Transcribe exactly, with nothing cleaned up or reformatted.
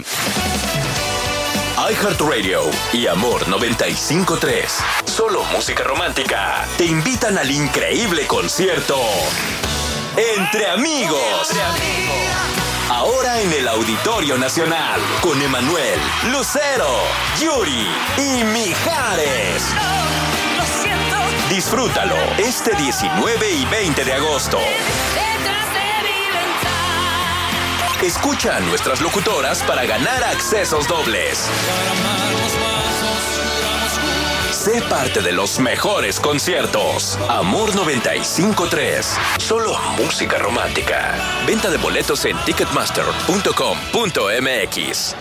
iHeartRadio y Amor noventa y cinco punto tres, solo música romántica, te invitan al increíble concierto Entre Amigos. Entre Amigos. Ahora en el Auditorio Nacional, con Emanuel, Lucero, Yuri y Mijares. Disfrútalo este diecinueve y veinte de agosto. Escucha a nuestras locutoras para ganar accesos dobles. Sé parte de los mejores conciertos. Amor noventa y cinco punto tres. Solo música romántica. Venta de boletos en ticketmaster punto com punto m x.